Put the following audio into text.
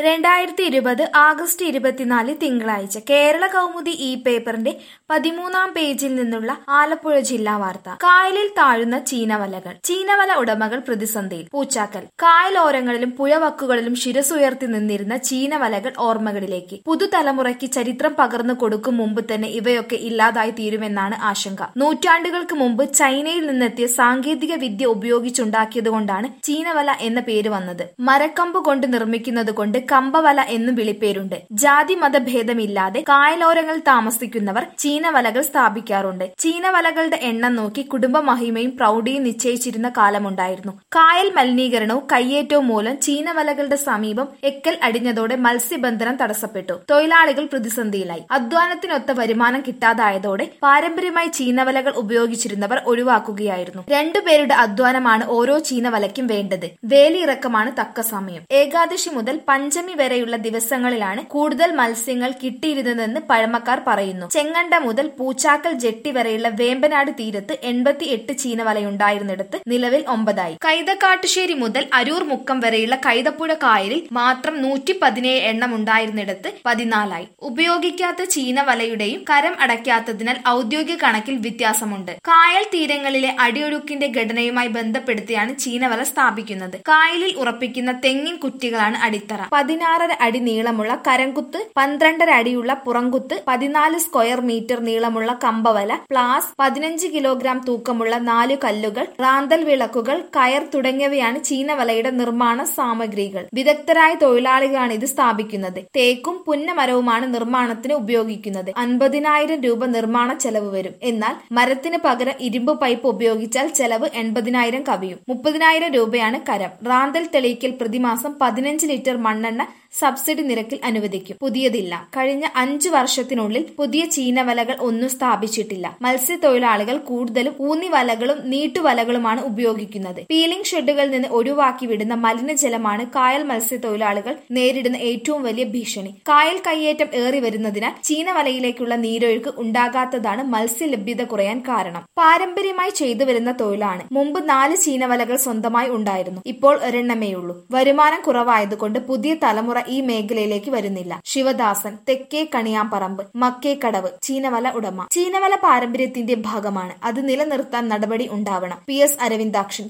2020 August 24 തിങ്കളാഴ്ച കേരള കൗമുദി ഈ പേപ്പറിന്റെ 13-ാം പേജിൽ നിന്നുള്ള ആലപ്പുഴ ജില്ലാ വാർത്ത. കായലിൽ താഴുന്ന ചീനവലകൾ. ചീനവല ഉടമകൾ പ്രതിസന്ധിയിൽ. പൂച്ചാക്കൽ. കായലോരങ്ങളിലും പുഴവക്കുകളിലും ശിരസുയർത്തി നിന്നിരുന്ന ചീനവലകൾ ഓർമ്മകളിലേക്ക്. പുതുതലമുറയ്ക്ക് ചരിത്രം പകർന്നു കൊടുക്കും മുമ്പ് തന്നെ ഇവയൊക്കെ ഇല്ലാതായി തീരുമെന്നാണ് ആശങ്ക. നൂറ്റാണ്ടുകൾക്ക് മുമ്പ് ചൈനയിൽ നിന്നെത്തിയ സാങ്കേതിക വിദ്യ ഉപയോഗിച്ചുണ്ടാക്കിയതുകൊണ്ടാണ് ചീനവല എന്ന പേര് വന്നത്. മരക്കമ്പ് കൊണ്ട് നിർമ്മിക്കുന്നത് കൊണ്ട് കമ്പവല എന്നും വിളിപ്പേരുണ്ട്. ജാതി മതഭേദമില്ലാതെ കായലോരങ്ങളിൽ താമസിക്കുന്നവർ ചീനവലകൾ സ്ഥാപിക്കാറുണ്ട്. ചീനവലകളുടെ എണ്ണം നോക്കി കുടുംബ മഹിമയും പ്രൗഢിയും നിശ്ചയിച്ചിരുന്ന കാലമുണ്ടായിരുന്നു. കായൽ മലിനീകരണവും കയ്യേറ്റവും മൂലം ചീനവലകളുടെ സമീപം എക്കൽ അടിഞ്ഞതോടെ മത്സ്യബന്ധനം തടസ്സപ്പെട്ടു. തൊഴിലാളികൾ പ്രതിസന്ധിയിലായി. അധ്വാനത്തിനൊത്ത വരുമാനം കിട്ടാതായതോടെ പാരമ്പര്യമായി ചീനവലകൾ ഉപയോഗിച്ചിരുന്നവർ ഒഴിവാക്കുകയായിരുന്നു. രണ്ടുപേരുടെ അധ്വാനമാണ് ഓരോ ചീനവലയ്ക്കും വേണ്ടത്. വേലിയിറക്കമാണ് തക്ക സമയം. ഏകാദശി മുതൽ പഞ്ചമി വരെയുള്ള ദിവസങ്ങളിലാണ് കൂടുതൽ മത്സ്യങ്ങൾ കിട്ടിയിരുന്നതെന്ന് പഴമക്കാർ പറയുന്നു. ചെങ്ങണ്ട മുതൽ പൂച്ചാക്കൽ ജെട്ടി വരെയുള്ള വേമ്പനാട് തീരത്ത് 88 ചീനവലയുണ്ടായിരുന്നിടത്ത് നിലവിൽ 9 ആയി. കൈതക്കാട്ടുശ്ശേരി മുതൽ അരൂർ മുക്കം വരെയുള്ള കൈതപ്പുഴ കായലിൽ മാത്രം 117 എണ്ണം ഉണ്ടായിരുന്നിടത്ത് 14 ആയി. ഉപയോഗിക്കാത്ത ചീനവലയുടെയും കരം അടയ്ക്കാത്തതിനാൽ ഔദ്യോഗിക കണക്കിൽ വ്യത്യാസമുണ്ട്. കായൽ തീരങ്ങളിലെ അടിയൊഴുക്കിന്റെ ഘടനയുമായി ബന്ധപ്പെടുത്തിയാണ് ചീനവല സ്ഥാപിക്കുന്നത്. കായലിൽ ഉറപ്പിക്കുന്ന തെങ്ങിൻ കുറ്റികളാണ് അടിത്തറ. 16.5 അടി നീളമുള്ള കരംകുത്ത്, 12.5 അടിയുള്ള പുറംകുത്ത്, 14 സ്ക്വയർ മീറ്റർ നീളമുള്ള കമ്പവല, പ്ലാസ്, 15 കിലോഗ്രാം തൂക്കമുള്ള 4 കല്ലുകൾ, റാന്തൽ വിളക്കുകൾ, കയർ തുടങ്ങിയവയാണ് ചീനവലയുടെ നിർമ്മാണ സാമഗ്രികൾ. വിദഗ്ധരായ തൊഴിലാളികളാണ് ഇത് സ്ഥാപിക്കുന്നത്. തേക്കും പുന്നമരവുമാണ് നിർമ്മാണത്തിന് ഉപയോഗിക്കുന്നത്. 50,000 രൂപ നിർമ്മാണ ചെലവ് വരും. എന്നാൽ മരത്തിന് പകരം ഇരുമ്പ് പൈപ്പ് ഉപയോഗിച്ചാൽ ചെലവ് 80,000 കവിയും. 30,000 രൂപയാണ് കരം. റാന്തൽ തെളിയിക്കൽ പ്രതിമാസം 15 ലിറ്റർ മണ്ണെണ്ണ സബ്സിഡി നിരക്കിൽ അനുവദിക്കും. പുതിയതില്ല. കഴിഞ്ഞ 5 വർഷത്തിനുള്ളിൽ പുതിയ ചീനവലകൾ ഒന്നും സ്ഥാപിച്ചിട്ടില്ല. മത്സ്യത്തൊഴിലാളികൾ കൂടുതലും ഊന്നിവലകളും നീട്ടുവലകളുമാണ് ഉപയോഗിക്കുന്നത്. പീലിംഗ് ഷെഡുകളിൽ നിന്ന് ഒഴിവാക്കി വിടുന്ന മലിനജലമാണ് കായൽ മത്സ്യത്തൊഴിലാളികൾ നേരിടുന്ന ഏറ്റവും വലിയ ഭീഷണി. കായൽ കയ്യേറ്റം ഏറി വരുന്നതിനാൽ ചീനവലയിലേക്കുള്ള നീരൊഴുക്ക് ഉണ്ടാകാത്തതാണ് മത്സ്യലഭ്യത കുറയാൻ കാരണം. പാരമ്പര്യമായി ചെയ്തു വരുന്ന തൊഴിലാണ്. മുമ്പ് 4 ചീനവലകൾ സ്വന്തമായി ഉണ്ടായിരുന്നു. ഇപ്പോൾ ഒരെണ്ണമേയുള്ളൂ. വരുമാനം കുറവായതുകൊണ്ട് പുതിയ തലമുറ ഈ മേഖലയിലേക്ക് വരുന്നില്ല. ശിവദാസൻ, തെക്കേ കണിയാമ്പറമ്പ്, മക്കേക്കടവ് ചീനവല ഉടമ. ചീനവല പാരമ്പര്യത്തിന്റെ ഭാഗമാണ്. അത് നിലനിർത്താൻ നടപടി ഉണ്ടാവണം. PS അരവിന്ദാക്ഷൻ.